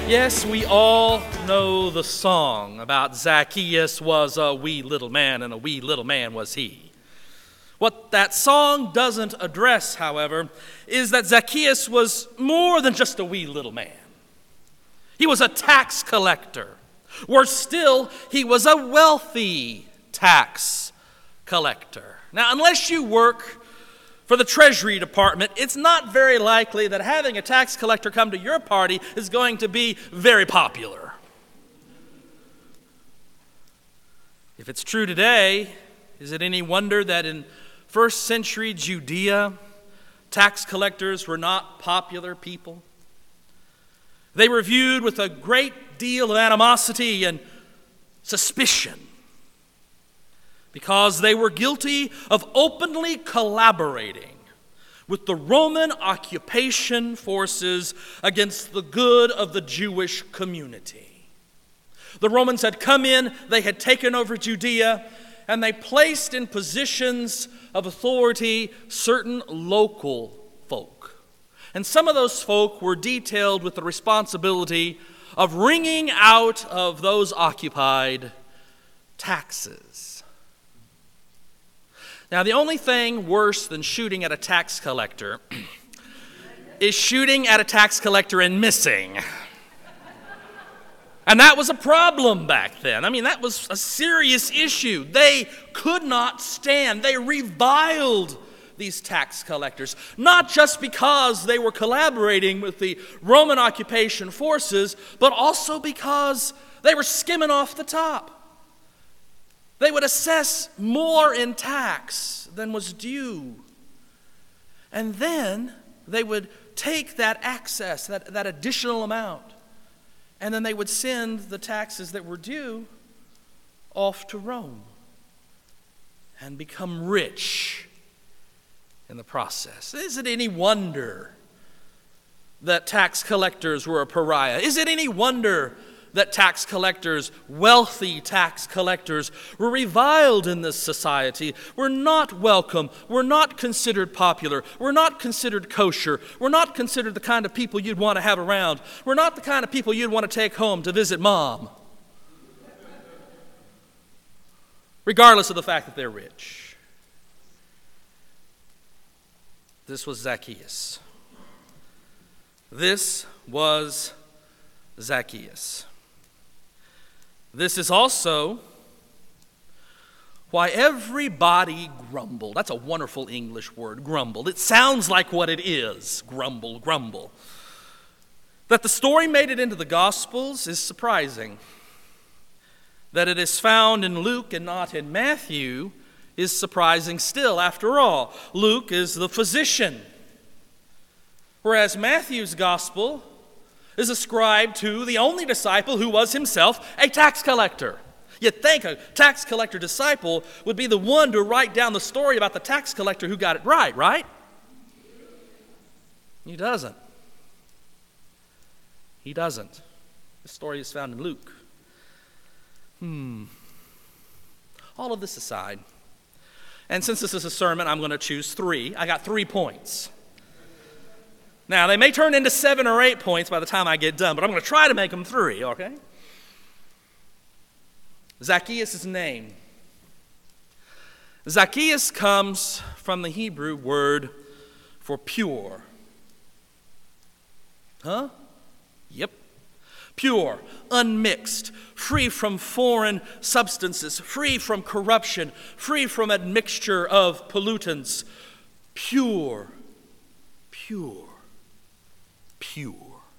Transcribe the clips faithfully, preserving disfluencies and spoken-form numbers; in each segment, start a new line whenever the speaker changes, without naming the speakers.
Yes, we all know the song about Zacchaeus was a wee little man, and a wee little man was he. What that song doesn't address, however, is that Zacchaeus was more than just a wee little man. He was a tax collector. Worse still, he was a wealthy tax collector. Now, unless you work for the Treasury Department, it's not very likely that having a tax collector come to your party is going to be very popular. If it's true today, is it any wonder that in first century Judea, tax collectors were not popular people? They were viewed with a great deal of animosity and suspicion because they were guilty of openly collaborating with the Roman occupation forces against the good of the Jewish community. The Romans had come in, they had taken over Judea, and they placed in positions of authority certain local folk. And some of those folk were detailed with the responsibility of wringing out of those occupied taxes. Now, the only thing worse than shooting at a tax collector is shooting at a tax collector and missing. And that was a problem back then. I mean, that was a serious issue. They could not stand. They reviled these tax collectors, not just because they were collaborating with the Roman occupation forces, but also because they were skimming off the top. They would assess more in tax than was due. And then they would take that excess, that, that additional amount, and then they would send the taxes that were due off to Rome and become rich in the process. Is it any wonder that tax collectors were a pariah? Is it any wonder that tax collectors, wealthy tax collectors, were reviled in this society, were not welcome, were not considered popular, were not considered kosher, were not considered the kind of people you'd want to have around, were not the kind of people you'd want to take home to visit mom, regardless of the fact that they're rich? This was Zacchaeus. This was Zacchaeus. This is also why everybody grumbled. That's a wonderful English word, grumbled. It sounds like what it is, grumble, grumble. That the story made it into the Gospels is surprising. That it is found in Luke and not in Matthew is surprising still. After all, Luke is the physician, whereas Matthew's Gospel is ascribed to the only disciple who was himself a tax collector. You'd think a tax collector disciple would be the one to write down the story about the tax collector who got it right, right? He doesn't. He doesn't. The story is found in Luke. Hmm. All of this aside, and since this is a sermon, I'm going to choose three. I got three points. Now, they may turn into seven or eight points by the time I get done, but I'm going to try to make them three, okay? Zacchaeus' name. Zacchaeus comes from the Hebrew word for pure. Huh? Yep. Pure, unmixed, free from foreign substances, free from corruption, free from admixture of pollutants. Pure, pure. Pure.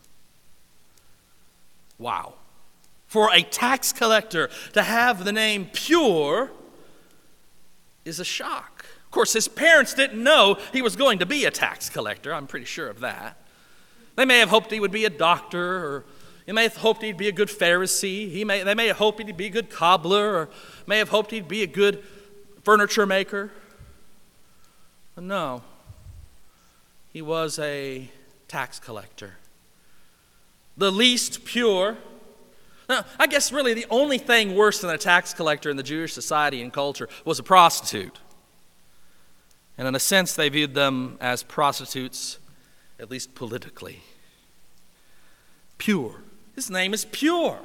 Wow. For a tax collector to have the name pure is a shock. Of course, his parents didn't know he was going to be a tax collector. I'm pretty sure of that. They may have hoped he would be a doctor, or they may have hoped he'd be a good Pharisee. He may, they may have hoped he'd be a good cobbler, or may have hoped he'd be a good furniture maker. But no, he was a tax collector. The least pure. Now, I guess really the only thing worse than a tax collector in the Jewish society and culture was a prostitute. And in a sense, they viewed them as prostitutes, at least politically. Pure His name is pure.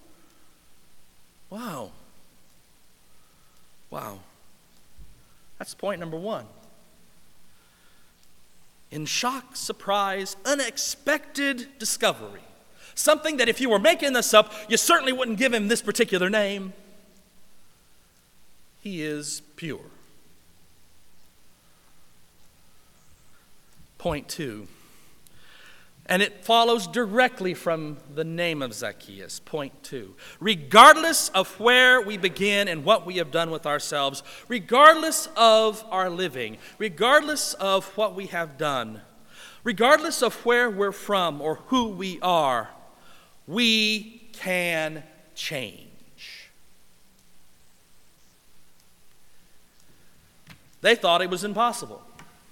Wow. Wow. That's point number one. In shock, surprise, unexpected discovery. Something that if you were making this up, you certainly wouldn't give him this particular name. He is pure. Point two. And it follows directly from the name of Zacchaeus. Point two. Regardless of where we begin and what we have done with ourselves, regardless of our living, regardless of what we have done, regardless of where we're from or who we are, we can change. They thought it was impossible.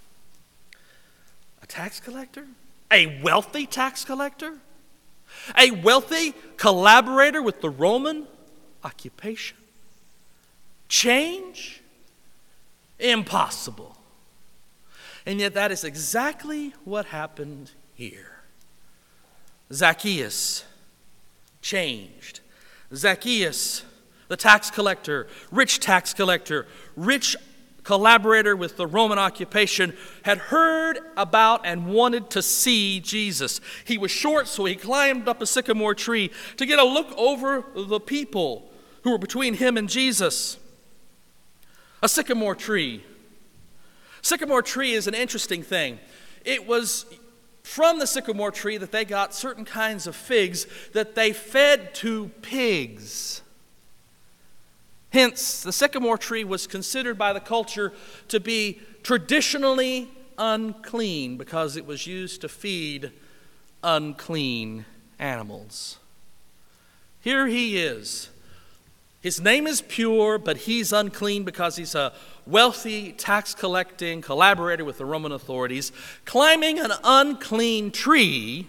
A tax collector? A wealthy tax collector? A wealthy collaborator with the Roman occupation? Change? Impossible. And yet that is exactly what happened here. Zacchaeus changed. Zacchaeus, the tax collector, rich tax collector, rich collaborator with the Roman occupation, had heard about and wanted to see Jesus. He was short, so he climbed up a sycamore tree to get a look over the people who were between him and Jesus. A sycamore tree. Sycamore tree is an interesting thing. It was from the sycamore tree that they got certain kinds of figs that they fed to pigs. Hence, the sycamore tree was considered by the culture to be traditionally unclean because it was used to feed unclean animals. Here he is. His name is pure, but he's unclean because he's a wealthy, tax-collecting collaborator with the Roman authorities, climbing an unclean tree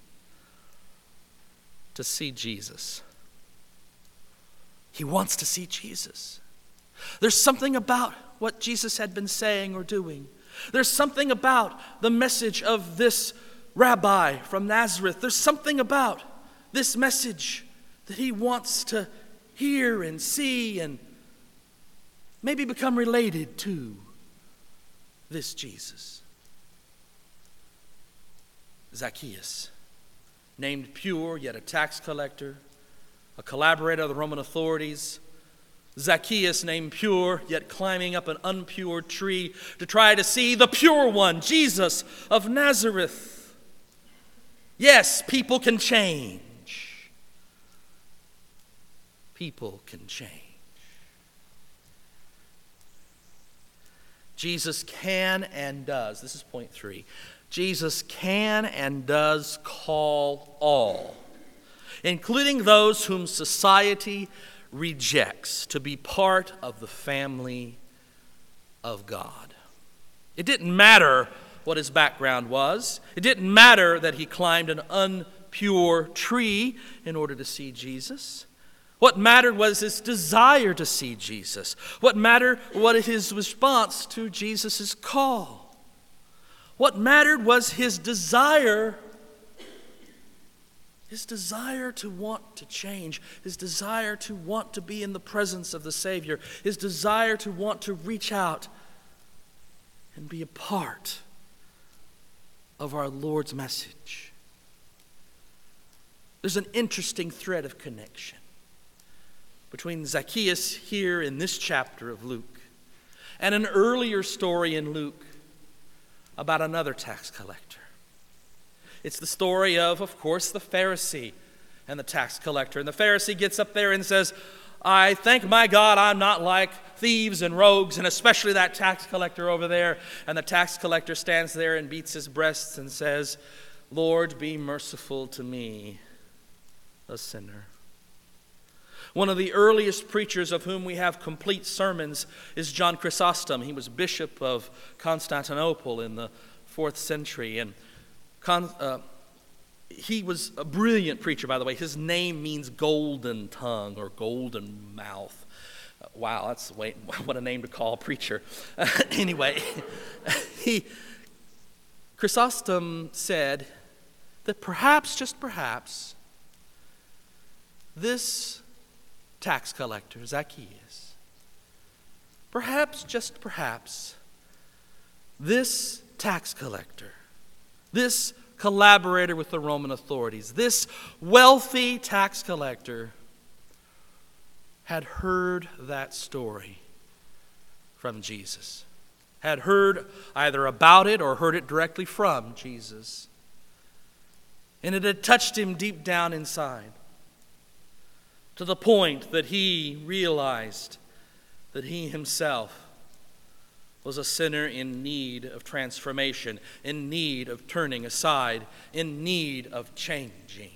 to see Jesus. He wants to see Jesus. There's something about what Jesus had been saying or doing. There's something about the message of this rabbi from Nazareth. There's something about this message that he wants to hear and see and maybe become related to this Jesus. Zacchaeus, named pure, yet a tax collector, a collaborator of the Roman authorities. Zacchaeus, named pure, yet climbing up an unpure tree to try to see the pure one, Jesus of Nazareth. Yes, people can change. People can change. Jesus can and does. This is point three. Jesus can and does call all, including those whom society rejects, to be part of the family of God. It didn't matter what his background was. It didn't matter that he climbed an unpure tree in order to see Jesus. What mattered was his desire to see Jesus. What mattered was his response to Jesus' call. What mattered was his desire His desire to want to change, his desire to want to be in the presence of the Savior, his desire to want to reach out and be a part of our Lord's message. There's an interesting thread of connection between Zacchaeus here in this chapter of Luke and an earlier story in Luke about another tax collector. It's the story of, of course, the Pharisee and the tax collector. And the Pharisee gets up there and says, I thank my God I'm not like thieves and rogues, and especially that tax collector over there. And the tax collector stands there and beats his breasts and says, Lord, be merciful to me, a sinner. One of the earliest preachers of whom we have complete sermons is John Chrysostom. He was bishop of Constantinople in the fourth century. And Con, uh, he was a brilliant preacher, by the way. His name means golden tongue or golden mouth. Uh, wow, that's wait, what a name to call a preacher. Uh, anyway, he, Chrysostom said that perhaps, just perhaps, this tax collector, Zacchaeus, perhaps, just perhaps, this tax collector, this collaborator with the Roman authorities, this wealthy tax collector had heard that story from Jesus, had heard either about it or heard it directly from Jesus. And it had touched him deep down inside, to the point that he realized that he himself was a sinner in need of transformation, in need of turning aside, in need of changing.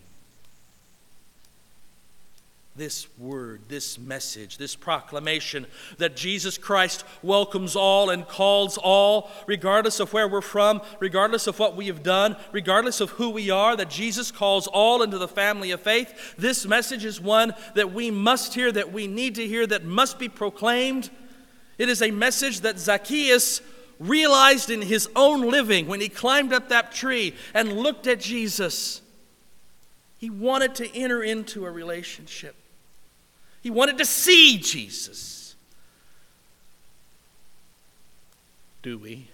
This word, this message, this proclamation that Jesus Christ welcomes all and calls all, regardless of where we're from, regardless of what we have done, regardless of who we are, that Jesus calls all into the family of faith. This message is one that we must hear, that we need to hear, that must be proclaimed. It is a message that Zacchaeus realized in his own living when he climbed up that tree and looked at Jesus. He wanted to enter into a relationship. He wanted to see Jesus. Do we?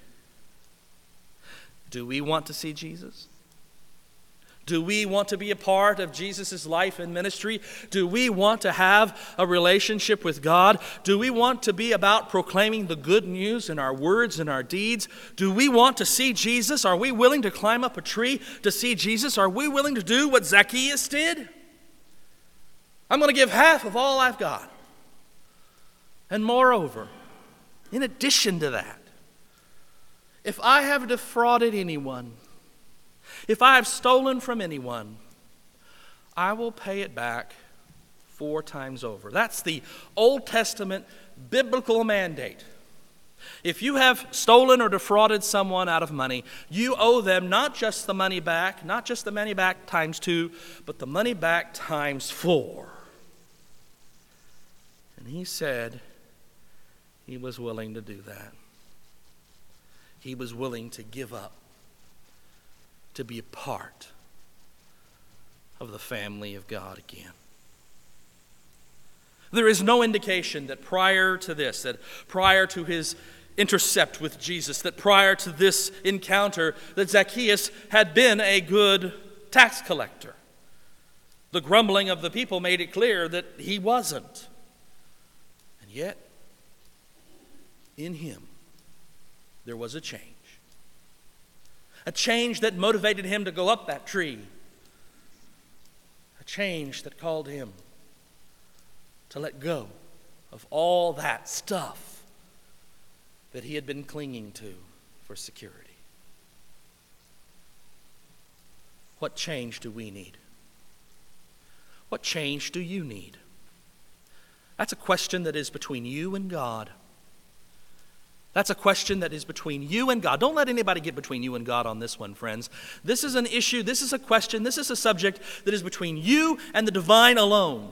Do we want to see Jesus? Do we want to be a part of Jesus' life and ministry? Do we want to have a relationship with God? Do we want to be about proclaiming the good news in our words and our deeds? Do we want to see Jesus? Are we willing to climb up a tree to see Jesus? Are we willing to do what Zacchaeus did? I'm going to give half of all I've got. And moreover, in addition to that, if I have defrauded anyone, if I have stolen from anyone, I will pay it back four times over. That's the Old Testament biblical mandate. If you have stolen or defrauded someone out of money, you owe them not just the money back, not just the money back times two, but the money back times four. And he said he was willing to do that. He was willing to give up, to be a part of the family of God again. There is no indication that prior to this, that prior to his intercept with Jesus, that prior to this encounter, that Zacchaeus had been a good tax collector. The grumbling of the people made it clear that he wasn't. And yet, in him, there was a change. A change that motivated him to go up that tree. A change that called him to let go of all that stuff that he had been clinging to for security. What change do we need? What change do you need? That's a question that is between you and God. That's a question that is between you and God. Don't let anybody get between you and God on this one, friends. This is an issue, this is a question, this is a subject that is between you and the divine alone.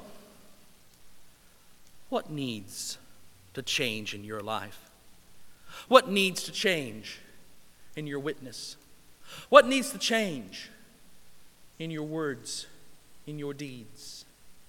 What needs to change in your life? What needs to change in your witness? What needs to change in your words, in your deeds?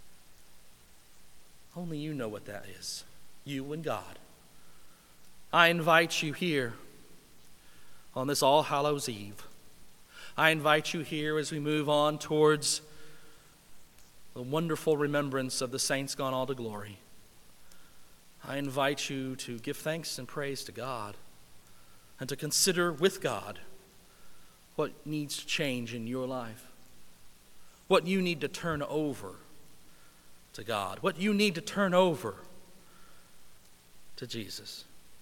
Only you know what that is. You and God. I invite you here on this All Hallows Eve. I invite you here as we move on towards the wonderful remembrance of the saints gone all to glory. I invite you to give thanks and praise to God and to consider with God what needs to change in your life, what you need to turn over to God, what you need to turn over to Jesus.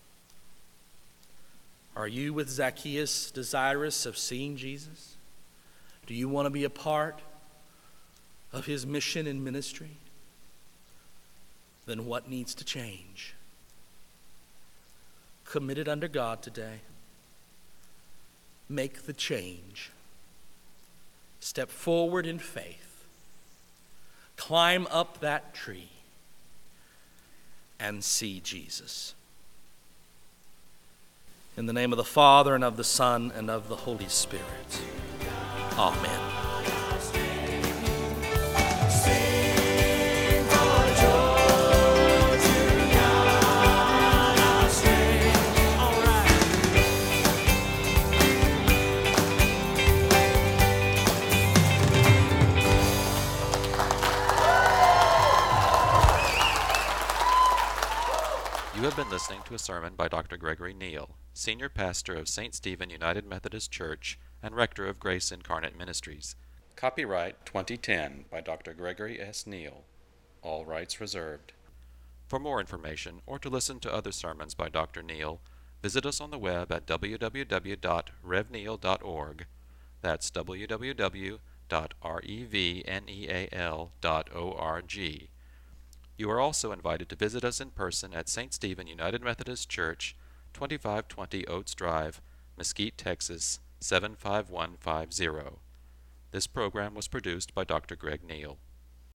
Are you with Zacchaeus desirous of seeing Jesus? Do you want to be a part of his mission and ministry? Then what needs to change? Commit it under God today. Make the change. Step forward in faith. Climb up that tree and see Jesus. In the name of the Father, and of the Son, and of the Holy Spirit. Amen.
have been listening to a sermon by Doctor Gregory Neal, Senior Pastor of Saint Stephen United Methodist Church and Rector of Grace Incarnate Ministries. Copyright twenty ten by Doctor Gregory S. Neal. All rights reserved. For more information or to listen to other sermons by Doctor Neal, visit us on the web at w w w dot rev neal dot org. That's w w w dot rev neal dot org. You are also invited to visit us in person at Saint Stephen United Methodist Church, twenty-five twenty Oates Drive, Mesquite, Texas, seven five one five zero. This program was produced by Doctor Greg Neal.